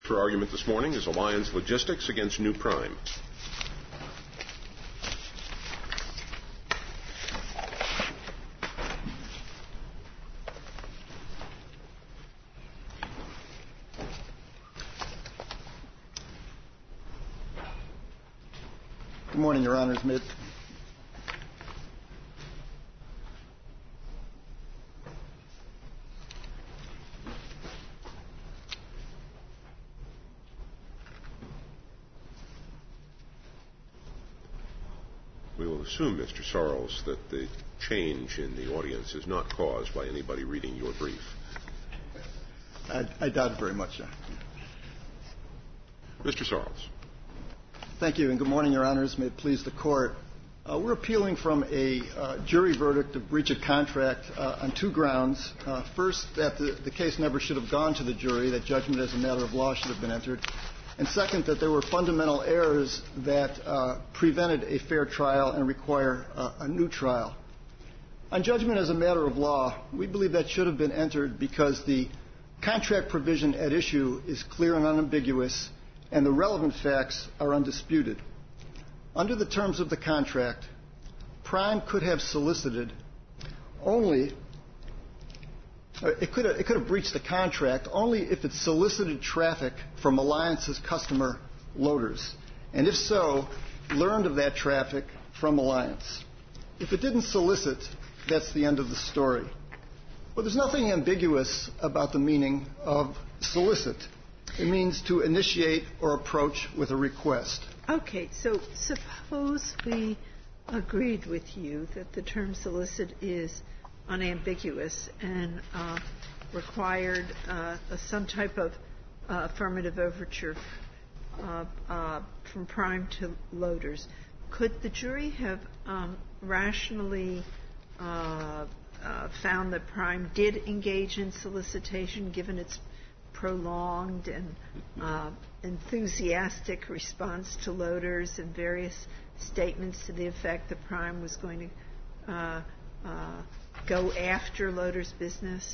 For argument this morning is Alliance Logistics against New Prime. Good morning, Your Honors. We will assume, Mr. Sorrells, that the change in the audience is not caused by anybody reading your brief. I doubt it very much. Mr. Sorrells. Thank you, and good morning, Your Honors. May it please the Court. We're appealing from a jury verdict of breach of contract on two grounds. First, that the case never should have gone to the jury, that judgment as a matter of law should have been entered. And second, that there were fundamental errors that prevented a fair trial and require a new trial. On judgment as a matter of law, we believe that should have been entered because the contract provision at issue is clear and unambiguous, and the relevant facts are undisputed. Under the terms of the contract, Prime could have solicited only it could have breached the contract only if it solicited traffic from Alliance's customer loaders, and if so, learned of that traffic from Alliance. If it didn't solicit, that's the end of the story. Well, there's nothing ambiguous about the meaning of solicit. It means to initiate or approach with a request. Okay, so suppose we agreed with you that the term solicit is unambiguous and required some type of affirmative overture from Prime to loaders. Could the jury have rationally found that Prime did engage in solicitation given its prolonged and enthusiastic response to loaders and various statements to the effect that Prime was going to go after loaders' business?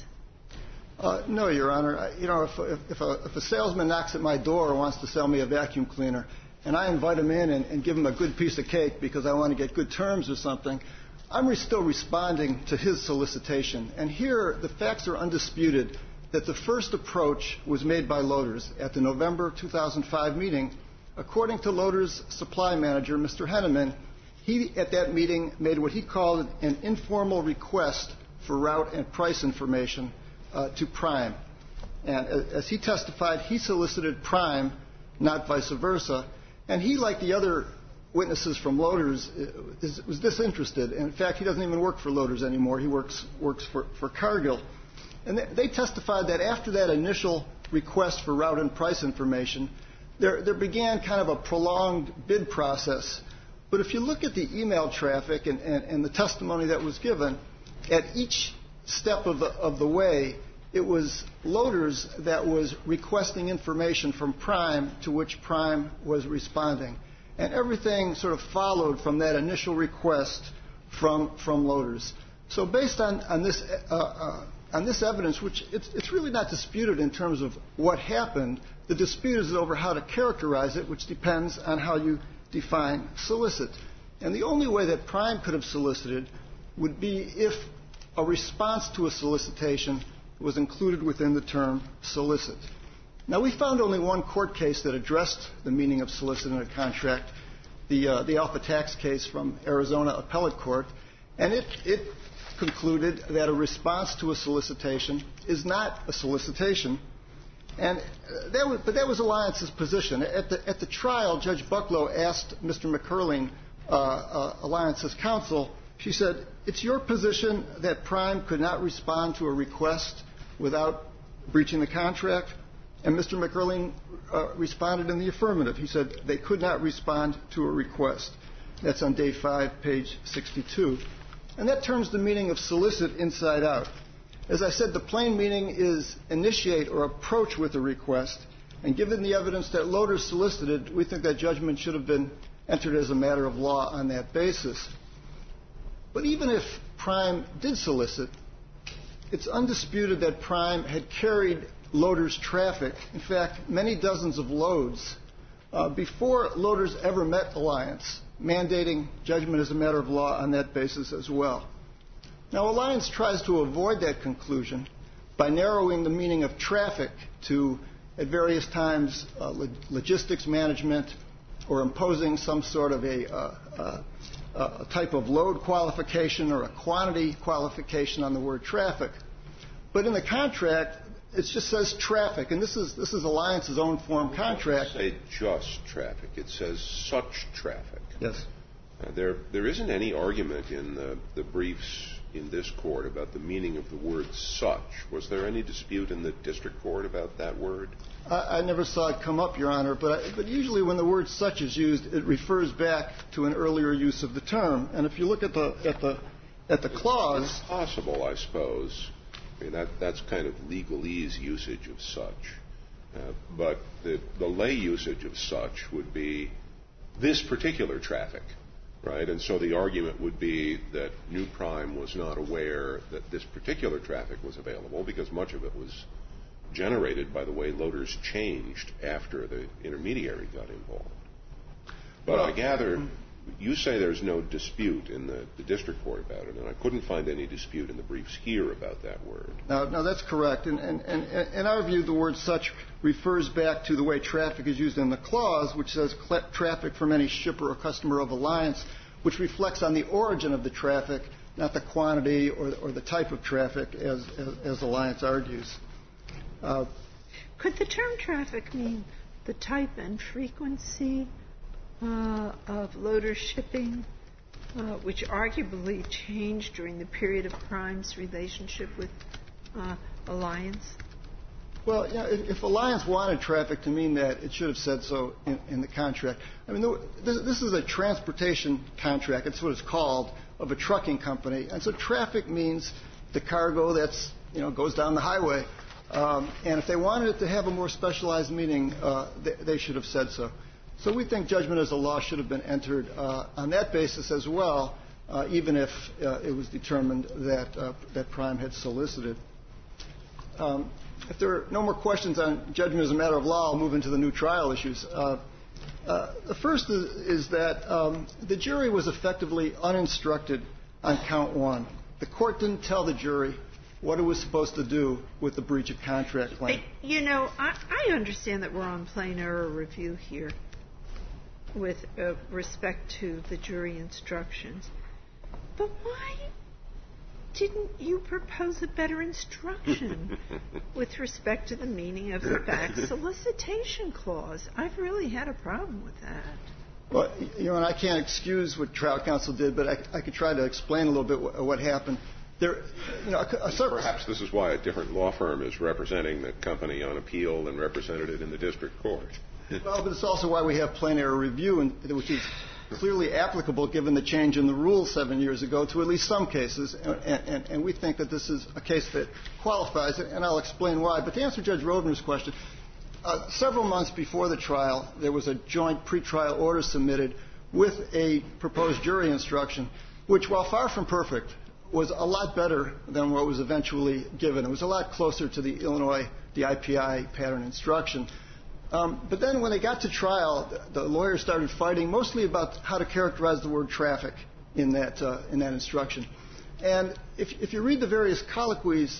No, Your Honor. If a salesman knocks at my door and wants to sell me a vacuum cleaner, and I invite him in and give him a good piece of cake because I want to get good terms or something, I'm still responding to his solicitation. And here, the facts are undisputed that the first approach was made by loaders at the November 2005 meeting. According to loaders' supply manager, Mr. Henneman, he, at that meeting, made what he called an informal request for route and price information to Prime. And as he testified, he solicited Prime, not vice versa. And he, like the other witnesses from loaders, was disinterested. And in fact, he doesn't even work for loaders anymore. He works for Cargill. And they testified that after that initial request for route and price information, there began kind of a prolonged bid process. But if you look at the email traffic and the testimony that was given, at each step of the way, it was loaders that was requesting information from Prime to which Prime was responding. And everything sort of followed from that initial request from loaders. So based on this evidence, which it's really not disputed in terms of what happened, the dispute is over how to characterize it, which depends on how you define solicit. And the only way that Prime could have solicited would be if a response to a solicitation was included within the term solicit. Now, we found only one court case that addressed the meaning of solicit in a contract, the Alpha Tax case from Arizona Appellate Court, and it concluded that a response to a solicitation is not a solicitation. And that was Alliance's position. At the trial, Judge Bucklow asked Mr. McCurling, Alliance's counsel, she said, "It's your position that Prime could not respond to a request without breaching the contract?" And Mr. McCurling responded in the affirmative. He said they could not respond to a request. That's on day 5, page 62. And that turns the meaning of solicit inside out. As I said, the plain meaning is initiate or approach with a request. And given the evidence that loaders solicited, we think that judgment should have been entered as a matter of law on that basis. But even if Prime did solicit, it's undisputed that Prime had carried loaders' traffic. In fact, many dozens of loads before loaders ever met Alliance, mandating judgment as a matter of law on that basis as well. Now, Alliance tries to avoid that conclusion by narrowing the meaning of traffic to, at various times, logistics management or imposing some sort of a type of load qualification or a quantity qualification on the word traffic. But in the contract, it just says traffic, and this is Alliance's own form contract. It doesn't say just traffic. It says such traffic. Yes. There isn't any argument in the briefs in this court about the meaning of the word such. Was there any dispute in the district court about that word? I never saw it come up, Your Honor, but usually when the word such is used, it refers back to an earlier use of the term. And if you look at the clause, it's possible, I suppose. I mean, that's kind of legalese usage of such. But the lay usage of such would be this particular traffic, right? And so the argument would be that New Prime was not aware that this particular traffic was available because much of it was generated by the way loaders changed after the intermediary got involved. But I gather you say there's no dispute in the district court about it, and I couldn't find any dispute in the briefs here about that word. No, that's correct. And in our view, the word such refers back to the way traffic is used in the clause, which says traffic from any shipper or customer of Alliance, which reflects on the origin of the traffic, not the quantity or the type of traffic, as Alliance argues. Could the term traffic mean the type and frequency of loader shipping, which arguably changed during the period of Prime's relationship with Alliance? Well, if Alliance wanted traffic to mean that, it should have said so in the contract. I mean, this is a transportation contract. It's what it's called, of a trucking company. And so traffic means the cargo that's, goes down the highway. And if they wanted it to have a more specialized meaning, they should have said so. So we think judgment as a law should have been entered on that basis as well, even if it was determined that Prime had solicited. If there are no more questions on judgment as a matter of law, I'll move into the new trial issues. The first is that the jury was effectively uninstructed on count one. The court didn't tell the jury what it was supposed to do with the breach of contract claim. I understand that we're on plain error review here with respect to the jury instructions. But why didn't you propose a better instruction with respect to the meaning of the back solicitation clause? I've really had a problem with that. Well, and I can't excuse what trial counsel did, but I could try to explain a little bit what happened. Perhaps this is why a different law firm is representing the company on appeal and represented it in the district court. Well, but it's also why we have plain error review, which is clearly applicable given the change in the rules 7 years ago to at least some cases, and we think that this is a case that qualifies it, and I'll explain why. But to answer Judge Rovner's question, several months before the trial, there was a joint pretrial order submitted with a proposed jury instruction, which, while far from perfect, was a lot better than what was eventually given. It was a lot closer to the Illinois, the IPI pattern instruction. But then when they got to trial, the lawyers started fighting mostly about how to characterize the word traffic in that instruction. And if you read the various colloquies,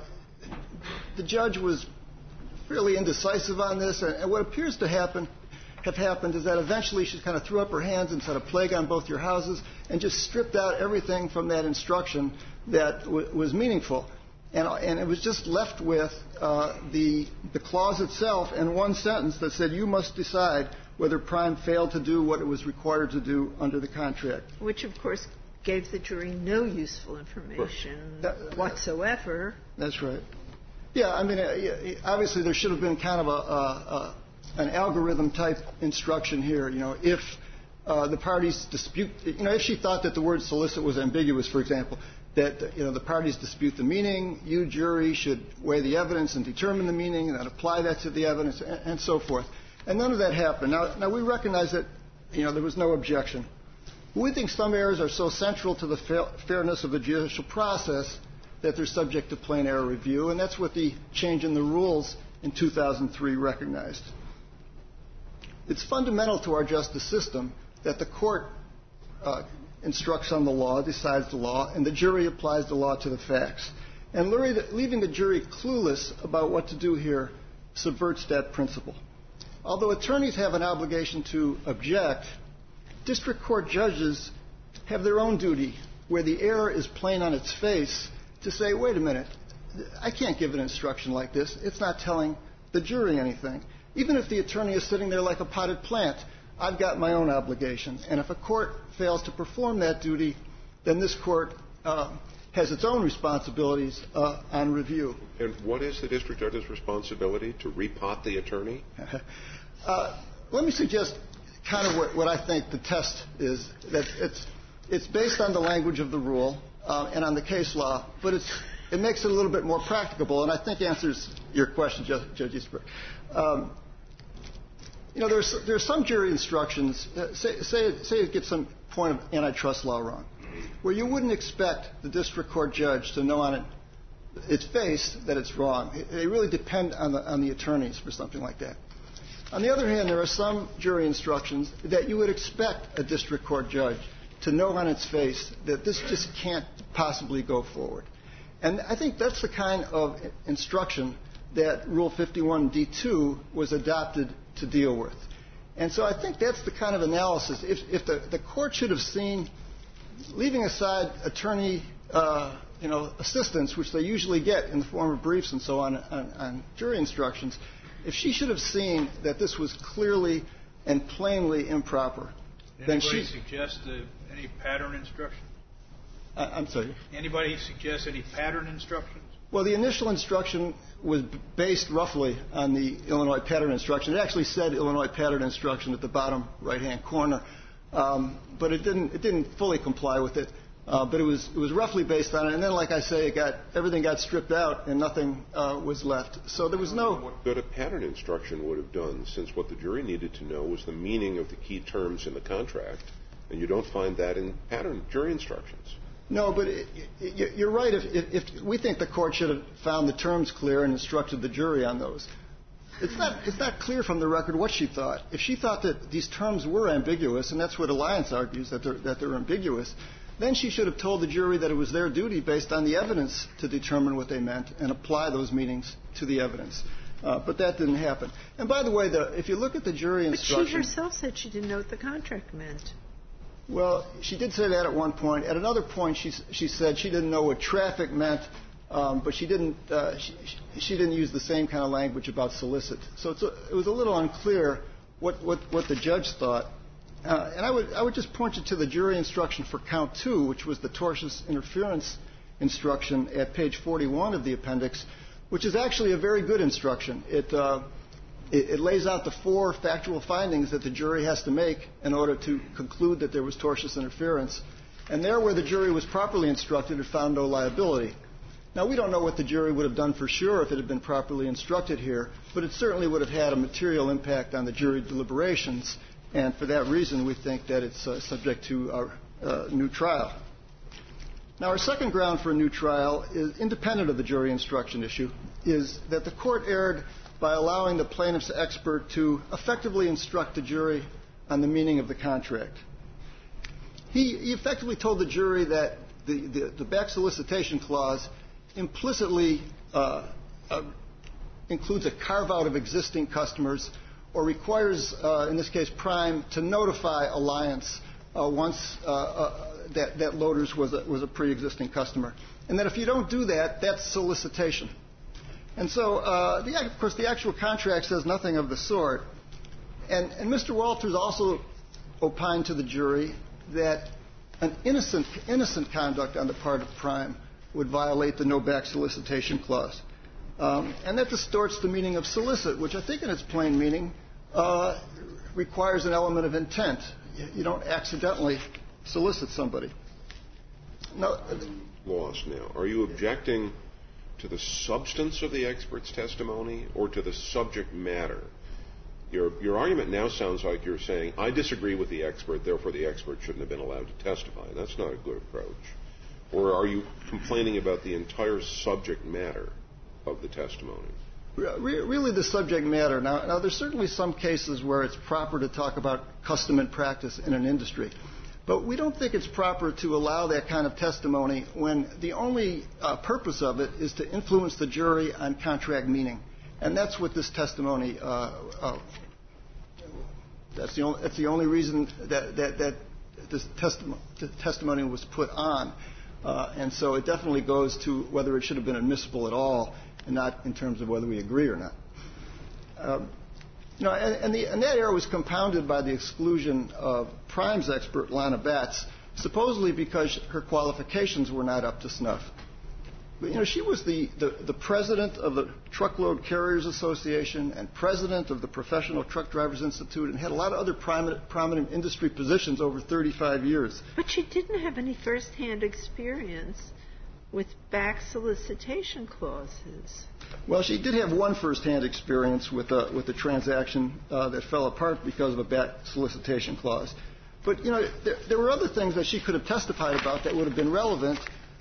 the judge was fairly indecisive on this. And what appears to have happened is that eventually she kind of threw up her hands and said a plague on both your houses and just stripped out everything from that instruction that was meaningful. And it was just left with the clause itself and one sentence that said you must decide whether Prime failed to do what it was required to do under the contract. Which, of course, gave the jury no useful information whatsoever. That's right. Yeah, I mean, obviously there should have been kind of an algorithm-type instruction here. If the parties dispute, if she thought that the word solicit was ambiguous, for example, that the parties dispute the meaning, you, jury, should weigh the evidence and determine the meaning and then apply that to the evidence and so forth. And none of that happened. Now we recognize that there was no objection. We think some errors are so central to the fairness of the judicial process that they're subject to plain error review, and that's what the change in the rules in 2003 recognized. It's fundamental to our justice system that the court instructs on the law, decides the law, and the jury applies the law to the facts. And leaving the jury clueless about what to do here subverts that principle. Although attorneys have an obligation to object, district court judges have their own duty where the error is plain on its face to say, wait a minute, I can't give an instruction like this. It's not telling the jury anything. Even if the attorney is sitting there like a potted plant, I've got my own obligation. And if a court fails to perform that duty, then this court has its own responsibilities on review. And what is the district judge's responsibility? To repot the attorney? Let me suggest kind of what I think the test is. That it's based on the language of the rule and on the case law, but it makes it a little bit more practicable, and I think answers your question, Judge Eastbrook. There's some jury instructions. Say it gets some point of antitrust law wrong, where you wouldn't expect the district court judge to know on its face that it's wrong. They really depend on the attorneys for something like that. On the other hand, there are some jury instructions that you would expect a district court judge to know on its face that this just can't possibly go forward. And I think that's the kind of instruction that Rule 51D2 was adopted to deal with. And so I think that's the kind of analysis. If the court should have seen, leaving aside attorney assistance, which they usually get in the form of briefs and so on jury instructions, if she should have seen that this was clearly and plainly improper, then she... Anybody suggest any pattern instruction? I'm sorry? Anybody suggest any pattern instructions? Well, the initial instruction was based roughly on the Illinois pattern instruction. It actually said Illinois pattern instruction at the bottom right-hand corner, but it didn't fully comply with it. But it was roughly based on it. And then, like I say, everything got stripped out and nothing was left. So there was no... What good a pattern instruction would have done, since what the jury needed to know was the meaning of the key terms in the contract, and you don't find that in pattern jury instructions. No, but you're right. If we think the court should have found the terms clear and instructed the jury on those. It's not clear from the record what she thought. If she thought that these terms were ambiguous, and that's what Alliance argues, that they're ambiguous, then she should have told the jury that it was their duty, based on the evidence, to determine what they meant and apply those meanings to the evidence. But that didn't happen. And by the way, if you look at the jury instruction... But she herself said she didn't know what the contract meant. Well, she did say that at one point. At another point, she said she didn't know what traffic meant, but she didn't use the same kind of language about solicit. So it was a little unclear what the judge thought. And I would just point you to the jury instruction for count 2, which was the tortious interference instruction at page 41 of the appendix, which is actually a very good instruction. It lays out the 4 factual findings that the jury has to make in order to conclude that there was tortious interference. And there, where the jury was properly instructed, it found no liability. Now, we don't know what the jury would have done for sure if it had been properly instructed here, but it certainly would have had a material impact on the jury deliberations. And for that reason, we think that it's subject to a new trial. Now, our second ground for a new trial, is independent of the jury instruction issue, is that the court erred by allowing the plaintiff's expert to effectively instruct the jury on the meaning of the contract. He effectively told the jury that the back solicitation clause implicitly includes a carve-out of existing customers, or requires, in this case, Prime, to notify Alliance once that Loaders was a pre-existing customer. And that if you don't do that, that's solicitation. And so, of course, the actual contract says nothing of the sort. And Mr. Walters also opined to the jury that an innocent conduct on the part of Prime would violate the no back solicitation clause. And that distorts the meaning of solicit, which I think in its plain meaning requires an element of intent. You don't accidentally solicit somebody. No. Lost now. Are you objecting to the substance of the expert's testimony or to the subject matter? Your argument now sounds like you're saying, I disagree with the expert, therefore the expert shouldn't have been allowed to testify. That's not a good approach. Or are you complaining about the entire subject matter of the testimony? Really the subject matter. Now, there's certainly some cases where it's proper to talk about custom and practice in an industry. But we don't think it's proper to allow that kind of testimony when the only purpose of it is to influence the jury on contract meaning. And that's what this testimony, that's the only reason that this testimony was put on. And so it definitely goes to whether it should have been admissible at all, and not in terms of whether we agree or not. And that error was compounded by the exclusion of Prime's expert, Lana Batts, supposedly because her qualifications were not up to snuff. But, she was the president of the Truckload Carriers Association and president of the Professional Truck Drivers Institute and had a lot of other prominent industry positions over 35 years. But she didn't have any first-hand experience with back solicitation clauses. Well, she did have one first-hand experience with a transaction that fell apart because of a back solicitation clause. But, there were other things that she could have testified about that would have been relevant,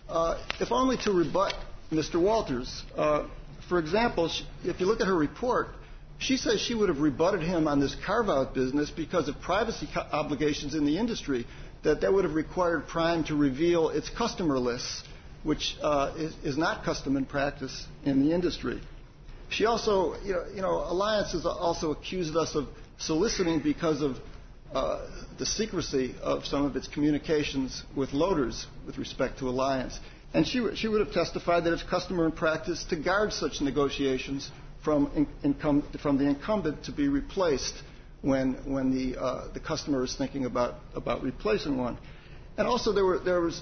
if only to rebut Mr. Walters. For example, if you look at her report, she says she would have rebutted him on this carve-out business because of privacy obligations in the industry, that would have required Prime to reveal its customer lists, which is not custom and practice in the industry. She also, Alliance has also accused us of soliciting because of the secrecy of some of its communications with loaders with respect to Alliance. And she would have testified that it's custom and practice to guard such negotiations from the incumbent to be replaced when the customer is thinking about replacing one. And also there was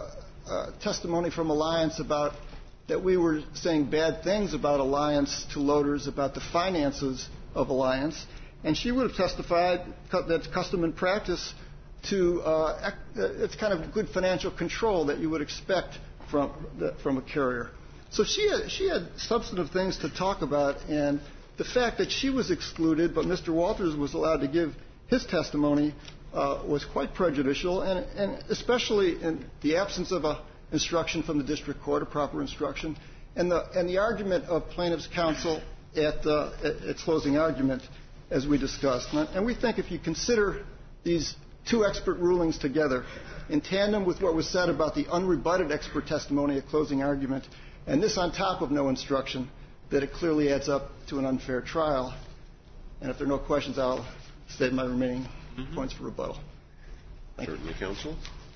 testimony from Alliance about that we were saying bad things about Alliance to loaders, about the finances of Alliance, and she would have testified that it's custom and practice to it's kind of good financial control that you would expect from a carrier. So she had substantive things to talk about, and the fact that she was excluded but Mr. Walters was allowed to give his testimony was quite prejudicial, and especially in the absence of a instruction from the district court, a proper instruction, and the argument of plaintiff's counsel at its closing argument, as we discussed. And we think if you consider these two expert rulings together, in tandem with what was said about the unrebutted expert testimony at closing argument, and this on top of no instruction, that it clearly adds up to an unfair trial. And if there are no questions, I'll save my remaining points for rebuttal. Thank you. Certainly, counsel.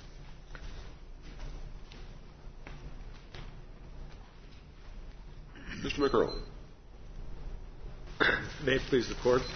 Mr. McEarl. May it please the Court.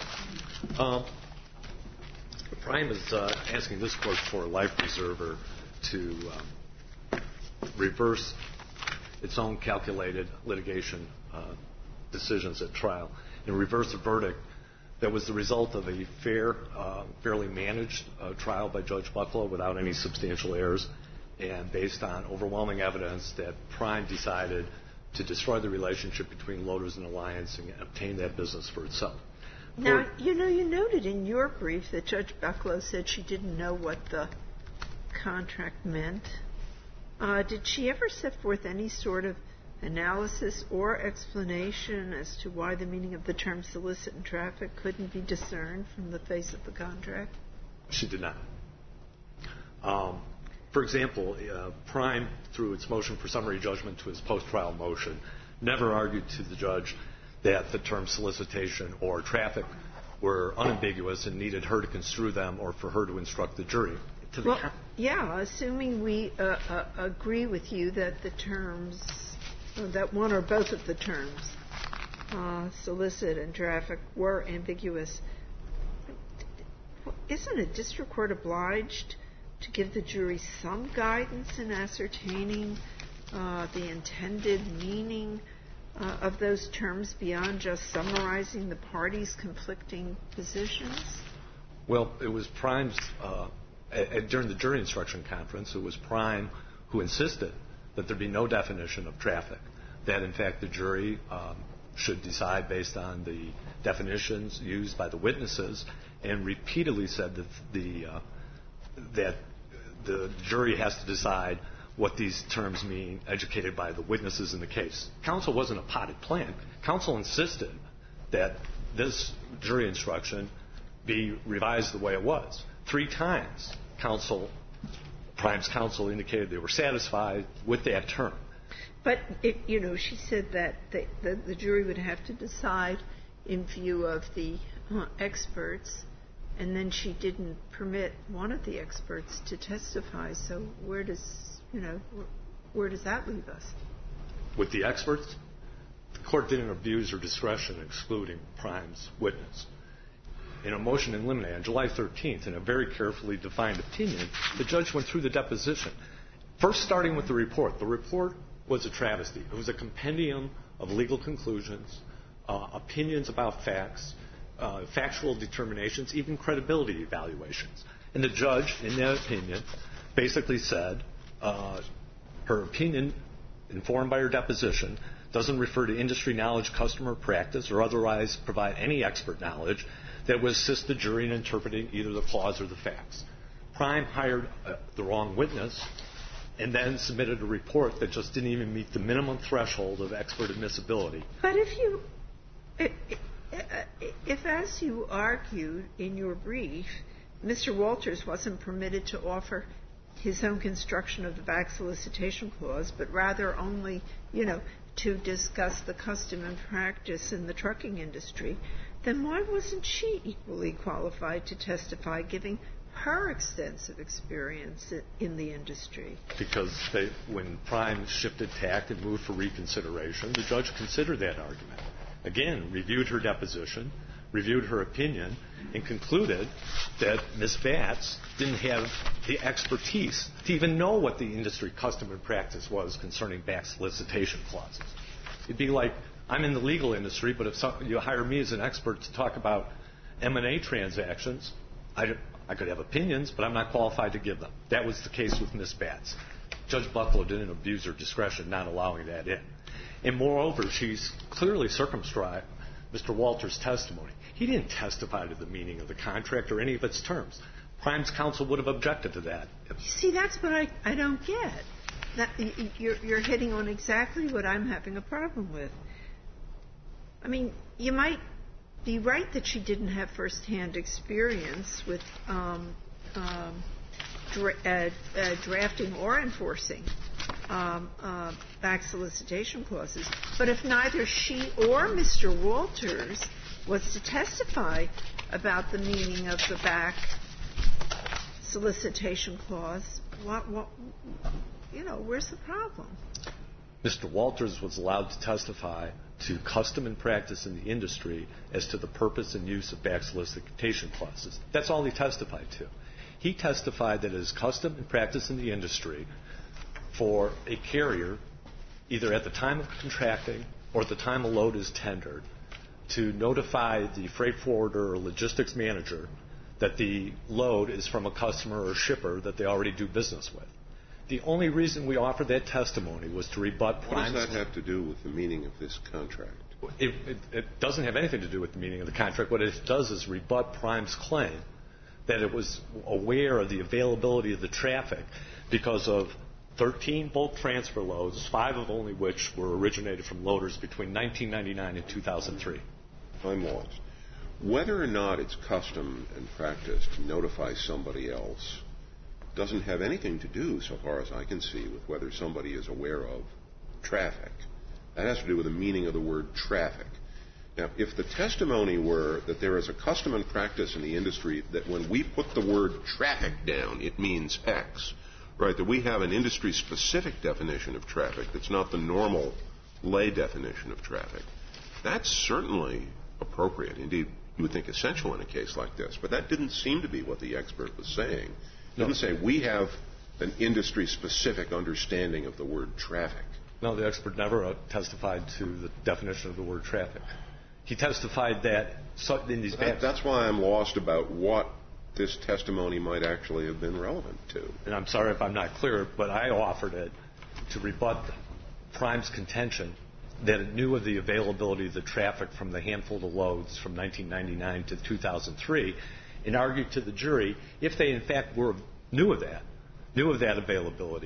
Prime is asking this Court for a life preserver to reverse its own calculated litigation decisions at trial and reverse a verdict that was the result of a fairly managed trial by Judge Bucklow without any substantial errors and based on overwhelming evidence that Prime decided to destroy the relationship between Loaders and Alliance and obtain that business for itself. Now, you noted in your brief that Judge Bucklow said she didn't know what the contract meant. Did she ever set forth any sort of analysis or explanation as to why the meaning of the term solicit and traffic couldn't be discerned from the face of the contract? She did not. For example, Prime, through its motion for summary judgment to its post-trial motion, never argued to the judge that the term solicitation or traffic were unambiguous and needed her to construe them or for her to instruct the jury. Assuming we agree with you that the terms, that one or both of the terms, solicit and traffic, were ambiguous, isn't a district court obliged to give the jury some guidance in ascertaining the intended meaning of those terms beyond just summarizing the parties' conflicting positions? Well, it was Prime's, during the jury instruction conference, it was Prime who insisted that there be no definition of traffic, that in fact the jury should decide based on the definitions used by the witnesses, and repeatedly said that the jury has to decide what these terms mean, educated by the witnesses in the case. Counsel wasn't a potted plant. Counsel insisted that this jury instruction be revised the way it was. 3 times, Prime's counsel indicated they were satisfied with that term. But, she said that the jury would have to decide in view of the experts, and then she didn't permit one of the experts to testify. So where does that leave us? With the experts, the court didn't abuse her discretion in excluding Prime's witness. In a motion in limine on July 13th, in a very carefully defined opinion, the judge went through the deposition. First, starting with the report. The report was a travesty. It was a compendium of legal conclusions, opinions about facts, factual determinations, even credibility evaluations. And the judge, in that opinion, basically said her opinion, informed by her deposition, doesn't refer to industry knowledge, customer practice, or otherwise provide any expert knowledge that would assist the jury in interpreting either the clause or the facts. Prime hired the wrong witness and then submitted a report that just didn't even meet the minimum threshold of expert admissibility. But if as you argued in your brief, Mr. Walters wasn't permitted to offer his own construction of the back solicitation clause, but rather only, to discuss the custom and practice in the trucking industry, then why wasn't she equally qualified to testify, giving her extensive experience in the industry? Because when Prime shifted tack and moved for reconsideration, the judge considered that argument. Again, reviewed her deposition, reviewed her opinion, and concluded that Ms. Batts didn't have the expertise to even know what the industry custom and practice was concerning back solicitation clauses. It'd be like, I'm in the legal industry, but if you hire me as an expert to talk about M&A transactions, I could have opinions, but I'm not qualified to give them. That was the case with Ms. Batts. Judge Buffalo didn't abuse her discretion not allowing that in. And moreover, she's clearly circumscribed Mr. Walters' testimony. He didn't testify to the meaning of the contract or any of its terms. Prime's counsel would have objected to that. See, that's what I don't get. You're hitting on exactly what I'm having a problem with. I mean, you might be right that she didn't have firsthand experience with drafting or enforcing back solicitation clauses. But if neither she or Mr. Walters was to testify about the meaning of the back solicitation clause, where's the problem? Mr. Walters was allowed to testify to custom and practice in the industry as to the purpose and use of back solicitation clauses. That's all he testified to. He testified that it is custom and practice in the industry for a carrier, either at the time of contracting or at the time a load is tendered, to notify the freight forwarder or logistics manager that the load is from a customer or shipper that they already do business with. The only reason we offered that testimony was to rebut Prime's... What does that have to do with the meaning of this contract? It doesn't have anything to do with the meaning of the contract. What it does is rebut Prime's claim that it was aware of the availability of the traffic because of 13 bulk transfer loads, 5 of only which were originated from loaders between 1999 and 2003. I'm lost. Whether or not it's custom and practice to notify somebody else doesn't have anything to do, so far as I can see, with whether somebody is aware of traffic. That has to do with the meaning of the word traffic. Now, if the testimony were that there is a custom and practice in the industry that when we put the word traffic down, it means X, right, that we have an industry-specific definition of traffic that's not the normal lay definition of traffic, that's certainly appropriate. Indeed, you would think essential in a case like this. But that didn't seem to be what the expert was saying. He didn't say, we have an industry-specific understanding of the word traffic. No, the expert never testified to the definition of the word traffic. He testified that in these... That's why I'm lost about what this testimony might actually have been relevant to. And I'm sorry if I'm not clear, but I offered it to rebut Prime's contention that it knew of the availability of the traffic from the handful of loads from 1999 to 2003, and argued to the jury, if they in fact knew of that availability,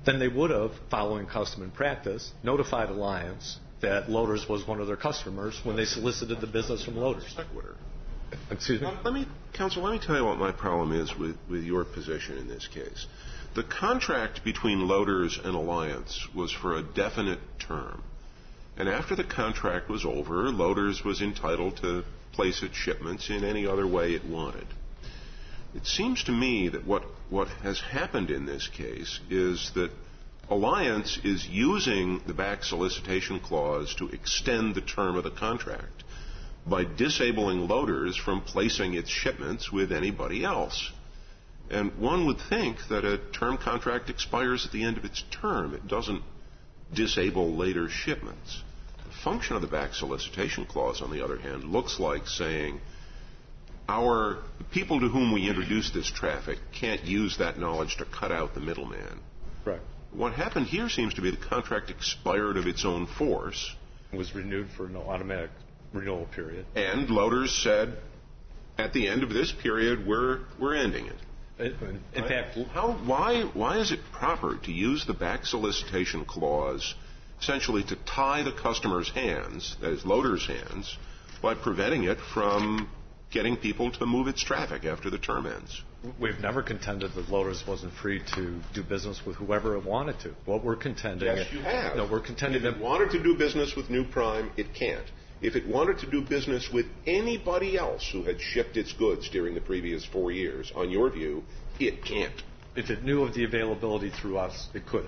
then they would have, following custom and practice, notified Alliance that Loaders was one of their customers when they solicited the business from Loaders. Excuse me? Counsel, let me tell you what my problem is with your position in this case. The contract between Loaders and Alliance was for a definite term. And after the contract was over, Loaders was entitled to place its shipments in any other way it wanted. It seems to me that what has happened in this case is that Alliance is using the back solicitation clause to extend the term of the contract by disabling Loaders from placing its shipments with anybody else. And one would think that a term contract expires at the end of its term. It doesn't disable later shipments. The function of the back solicitation clause, on the other hand, looks like saying the people to whom we introduce this traffic can't use that knowledge to cut out the middleman. Right. What happened here seems to be the contract expired of its own force. It was renewed for no automatic renewal period. And Loaders said, at the end of this period, we're ending it. In fact, why is it proper to use the back solicitation clause essentially to tie the customer's hands, that is, Loaders' hands, by preventing it from getting people to move its traffic after the term ends? We've never contended that Loaders wasn't free to do business with whoever it wanted to. What we're contending... Yes, you have. No, we're contending if it wanted to do business with New Prime, it can't. If it wanted to do business with anybody else who had shipped its goods during the previous 4 years, on your view, it can't. If it knew of the availability through us, it could.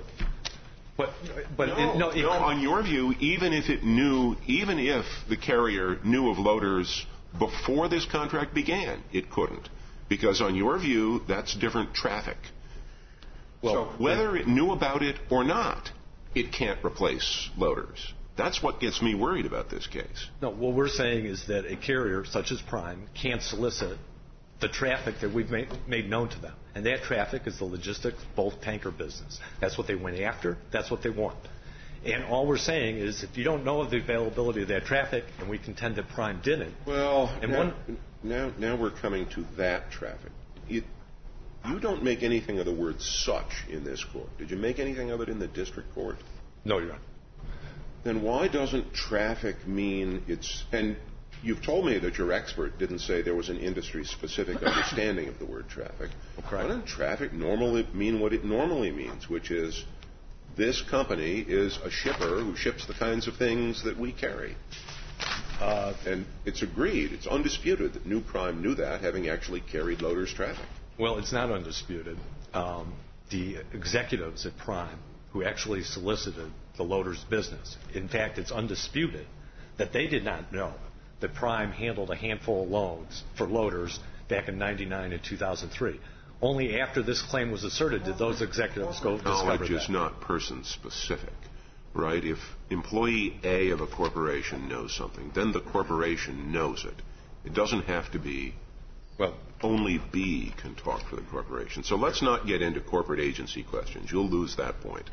On your view, even if the carrier knew of Loaders before this contract began, it couldn't. Because on your view, that's different traffic. So whether it knew about it or not, it can't replace Loaders. That's what gets me worried about this case. No, what we're saying is that a carrier such as Prime can't solicit the traffic that we've made known to them. And that traffic is the logistics bulk tanker business. That's what they went after. That's what they want. And all we're saying is if you don't know of the availability of that traffic, and we contend that Prime didn't. Well, now we're coming to that traffic. You don't make anything of the word such in this court. Did you make anything of it in the district court? No, Your Honor. Then why doesn't traffic mean and you've told me that your expert didn't say there was an industry-specific understanding of the word traffic. Okay. Why doesn't traffic normally mean what it normally means, which is this company is a shipper who ships the kinds of things that we carry? And it's agreed, it's undisputed that New Prime knew that, having actually carried Loaders' traffic. Well, it's not undisputed. The executives at Prime who actually solicited the Loaders' business, in fact, it's undisputed that they did not know that Prime handled a handful of loans for Loaders back in 1999 and 2003. Only after this claim was asserted did those executives go discover that. Knowledge is not person-specific, right? If employee A of a corporation knows something, then the corporation knows it. It doesn't have to be, only B can talk for the corporation. So let's not get into corporate agency questions. You'll lose that point.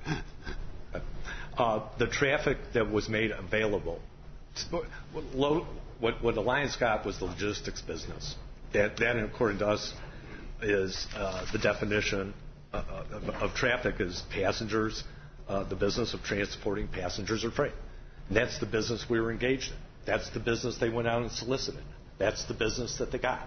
The traffic that was made available, what Alliance got was the logistics business. That, according to us, is the definition of traffic is passengers, the business of transporting passengers or freight. And that's the business we were engaged in. That's the business they went out and solicited. That's the business that they got.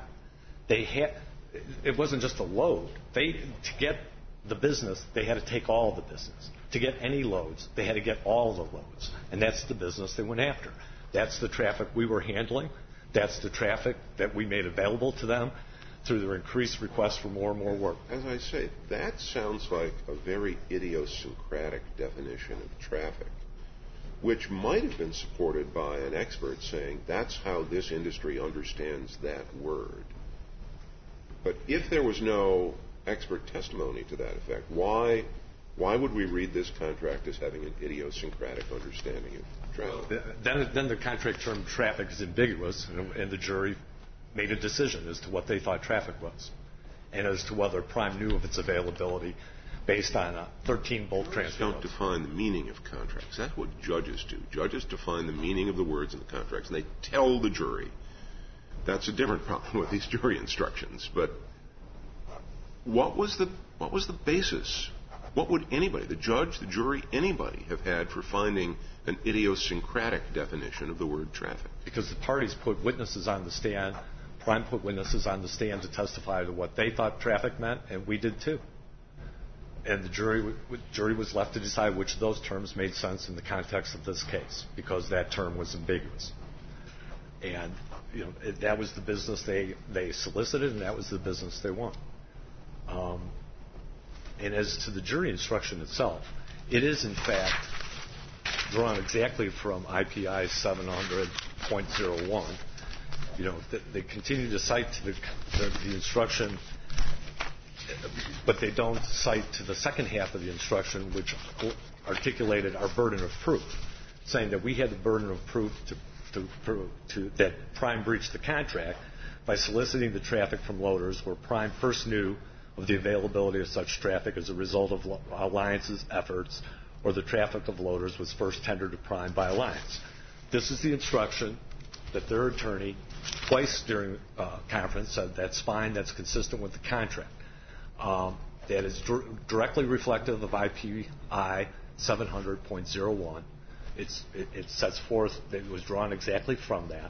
It wasn't just a load. To get the business, they had to take all of the business. To get any loads, they had to get all the loads. And that's the business they went after. That's the traffic we were handling. That's the traffic that we made available to them through their increased requests for more and more work. As I say, that sounds like a very idiosyncratic definition of traffic, which might have been supported by an expert saying that's how this industry understands that word. But if there was no expert testimony to that effect, why would we read this contract as having an idiosyncratic understanding of traffic? Then the contract term traffic is ambiguous, and the jury made a decision as to what they thought traffic was, and as to whether Prime knew of its availability based on a 13 bulk transfer. Don't define the meaning of contracts. That's what judges do. Judges define the meaning of the words in the contracts, and they tell the jury. That's a different problem with these jury instructions. But what was the basis What would anybody, the judge, the jury, anybody, have had for finding an idiosyncratic definition of the word traffic? Because the parties put witnesses on the stand. Prime put witnesses on the stand to testify to what they thought traffic meant, and we did too. And the jury was left to decide which of those terms made sense in the context of this case, because that term was ambiguous. And that was the business they solicited, and that was the business they won. And as to the jury instruction itself, it is in fact drawn exactly from IPI 700.01. They continue to cite to the instruction, but they don't cite to the second half of the instruction, which articulated our burden of proof, saying that we had the burden of proof that Prime breached the contract by soliciting the traffic from loaders where Prime first knew of the availability of such traffic as a result of Alliance's efforts, or the traffic of loaders was first tendered to Prime by Alliance. This is the instruction that their attorney twice during conference said that's fine, that's consistent with the contract. That is directly reflective of IPI 700.01. It sets forth that it was drawn exactly from that.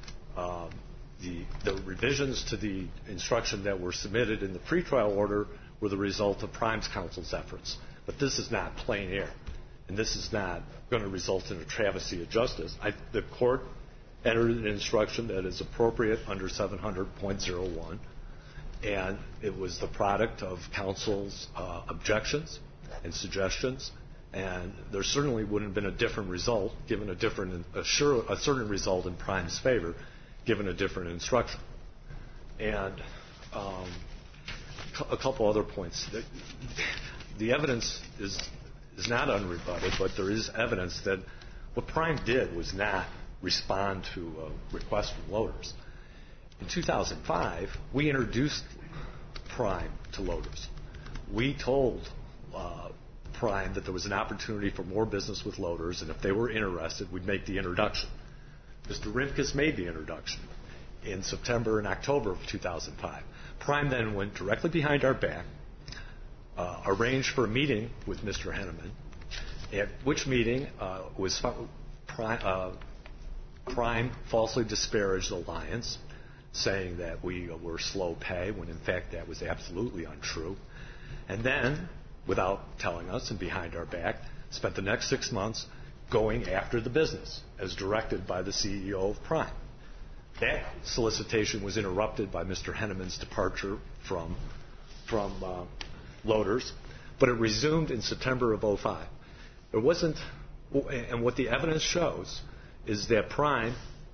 The revisions to the instruction that were submitted in the pretrial order were the result of Prime's counsel's efforts. But this is not plain air, and this is not going to result in a travesty of justice. The court entered an instruction that is appropriate under 700.01, and it was the product of counsel's objections and suggestions, and there certainly wouldn't have been a different result given a certain result in Prime's favor given a different instruction. And a couple other points. The evidence is not unrebutted, but there is evidence that what Prime did was not respond to a request from loaders. In 2005, we introduced Prime to loaders. We told Prime that there was an opportunity for more business with loaders, and if they were interested, we'd make the introduction. Mr. Rimkus made the introduction in September and October of 2005. Prime then went directly behind our back, arranged for a meeting with Mr. Henneman, at which meeting Prime falsely disparaged Alliance, saying that we were slow pay, when in fact that was absolutely untrue. And then, without telling us and behind our back, spent the next 6 months going after the business, as directed by the CEO of Prime. That solicitation was interrupted by Mr. Henneman's departure from loaders, but it resumed in September of 2005. It wasn't, and what the evidence shows is that Prime,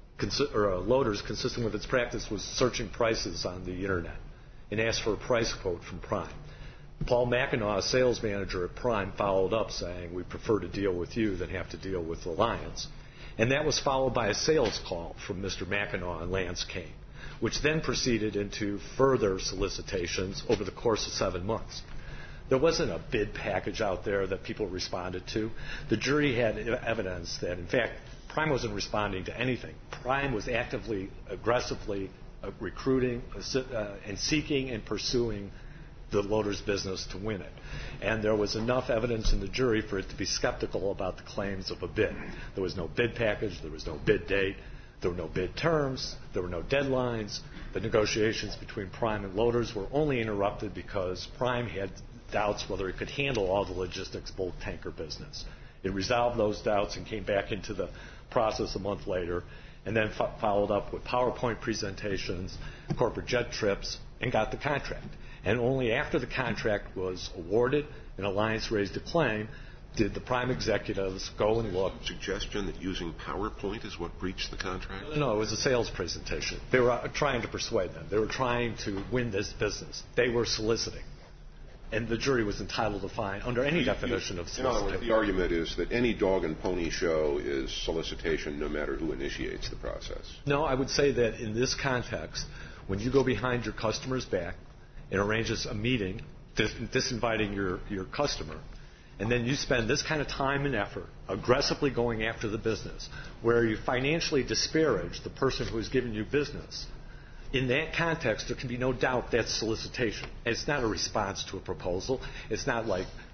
loaders, consistent with its practice, was searching prices on the internet and asked for a price quote from Prime. Paul McEnaugh, a sales manager at Prime, followed up saying, we prefer to deal with you than have to deal with Alliance. And that was followed by a sales call from Mr. McEnaugh and Lance Kane, which then proceeded into further solicitations over the course of 7 months. There wasn't a bid package out there that people responded to. The jury had evidence that, in fact, Prime wasn't responding to anything. Prime was actively, aggressively recruiting and seeking and pursuing the loader's business to win it. And there was enough evidence in the jury for it to be skeptical about the claims of a bid. There was no bid package, there was no bid date, there were no bid terms, there were no deadlines. The negotiations between Prime and loaders were only interrupted because Prime had doubts whether it could handle all the logistics bulk tanker business. It resolved those doubts and came back into the process a month later, and then followed up with PowerPoint presentations, corporate jet trips, and got the contract. And only after the contract was awarded and Alliance raised a claim did the Prime executives go and look. Suggestion that using PowerPoint is what breached the contract? No, it was a sales presentation. They were trying to persuade them. They were trying to win this business. They were soliciting. And the jury was entitled to find, under any definition of solicitation. In other words, the argument is that any dog and pony show is solicitation no matter who initiates the process. No, I would say that in this context, when you go behind your customer's back and arranges a meeting, disinviting your customer, and then you spend this kind of time and effort aggressively going after the business, where you financially disparage the person who is giving you business, in that context, there can be no doubt that's solicitation. It's not a response to a proposal. It's not like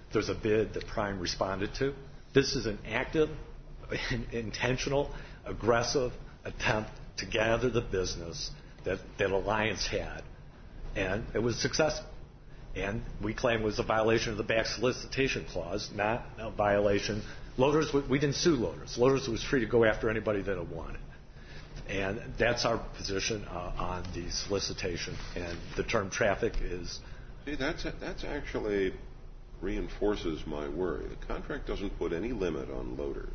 there's a bid that Prime responded to. This is an active, intentional, aggressive attempt to gather the business that Alliance had, and it was successful. And we claim it was a violation of the back solicitation clause, not a violation. Loaders, we didn't sue Loaders. Loaders was free to go after anybody that it wanted. And that's our position on the solicitation. And the term traffic is... See, that's actually reinforces my worry. The contract doesn't put any limit on loaders.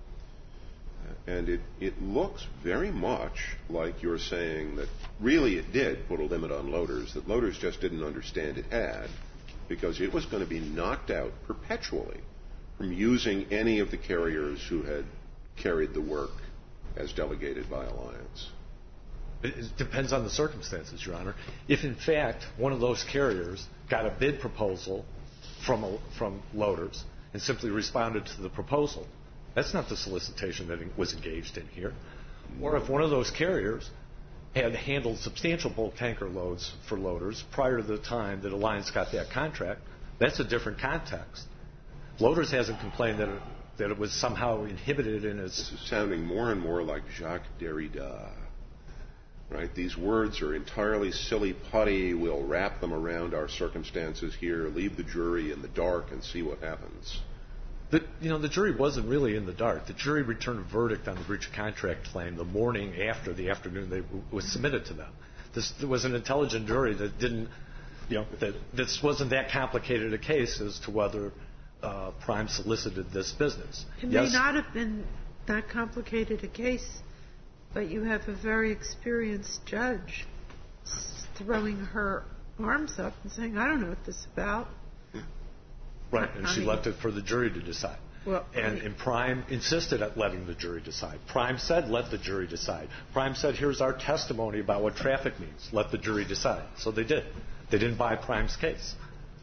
And it looks very much like you're saying that really it did put a limit on loaders, that loaders just didn't understand it had, because it was going to be knocked out perpetually from using any of the carriers who had carried the work as delegated by Alliance. It depends on the circumstances, Your Honor. If, in fact, one of those carriers got a bid proposal from Loaders and simply responded to the proposal, that's not the solicitation that was engaged in here. Or if one of those carriers had handled substantial bulk tanker loads for Loaders prior to the time that Alliance got that contract, that's a different context. Loaders hasn't complained that it was somehow inhibited in its... This is sounding more and more like Jacques Derrida. Right? These words are entirely silly putty. We'll wrap them around our circumstances here, leave the jury in the dark, and see what happens. The jury wasn't really in the dark. The jury returned a verdict on the breach of contract claim the morning after the afternoon it was submitted to them. This was an intelligent jury that didn't, that this wasn't that complicated a case as to whether Prime solicited this business. It may not have been that complicated a case, but you have a very experienced judge throwing her arms up and saying, I don't know what this is about. Right, and she left it for the jury to decide. Well, and Prime insisted at letting the jury decide. Prime said, let the jury decide. Prime said, here's our testimony about what traffic means. Let the jury decide. So they did. They didn't buy Prime's case.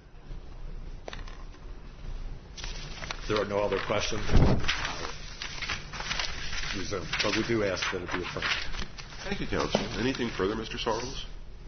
If there are no other questions, I'll resume. But we do ask that it be affirmed. Thank you, counsel. Anything further, Mr. Sarles?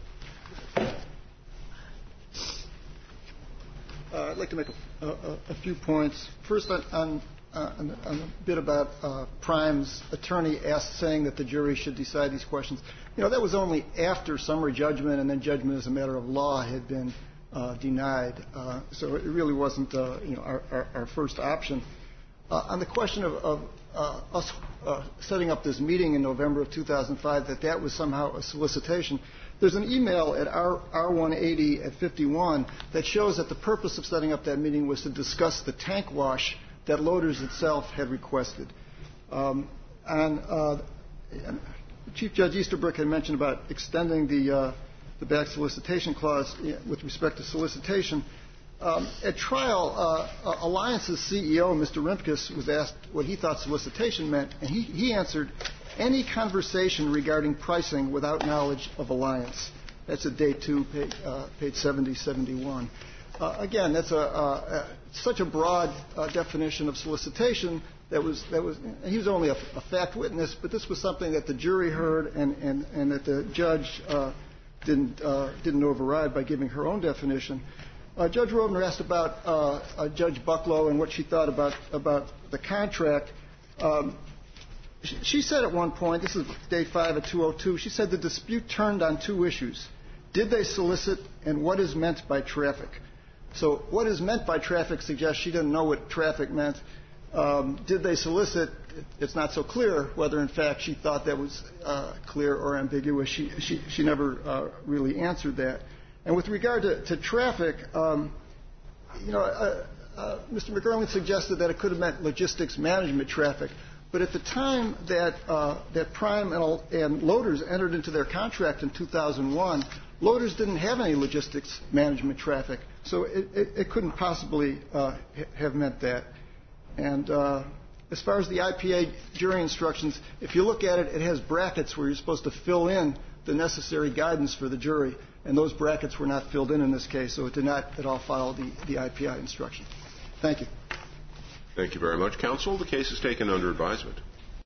I'd like to make a few points. First, on a bit about Prime's attorney saying that the jury should decide these questions. That was only after summary judgment, and then judgment as a matter of law had been denied. So it really wasn't our first option. On the question of us setting up this meeting in November of 2005, that was somehow a solicitation. There's an email at R180 at 51 that shows that the purpose of setting up that meeting was to discuss the tank wash that Loaders itself had requested. Chief Judge Easterbrook had mentioned about extending the back solicitation clause with respect to solicitation. At trial, Alliance's CEO, Mr. Rimkus, was asked what he thought solicitation meant, and he answered, any conversation regarding pricing without knowledge of Alliance. That's at day 2, page 70, 71. Again, that's such a broad definition of solicitation that was he was only a fact witness, but this was something that the jury heard and that the judge didn't override by giving her own definition. Judge Rovner asked about Judge Bucklow and what she thought about the contract. She said at one point, this is day 5 at 2:02, she said the dispute turned on two issues. Did they solicit, and what is meant by traffic? So what is meant by traffic suggests she didn't know what traffic meant. Did they solicit? It's not so clear whether, in fact, she thought that was clear or ambiguous. She never really answered that. And with regard to traffic, Mr. McGurley suggested that it could have meant logistics management traffic. But at the time that Prime and Loaders entered into their contract in 2001, Loaders didn't have any logistics management traffic. So it couldn't possibly have meant that. And as far as the IPA jury instructions, if you look at it, it has brackets where you're supposed to fill in the necessary guidance for the jury. And those brackets were not filled in this case, so it did not at all follow the IPI instruction. Thank you. Thank you very much, counsel. The case is taken under advisement.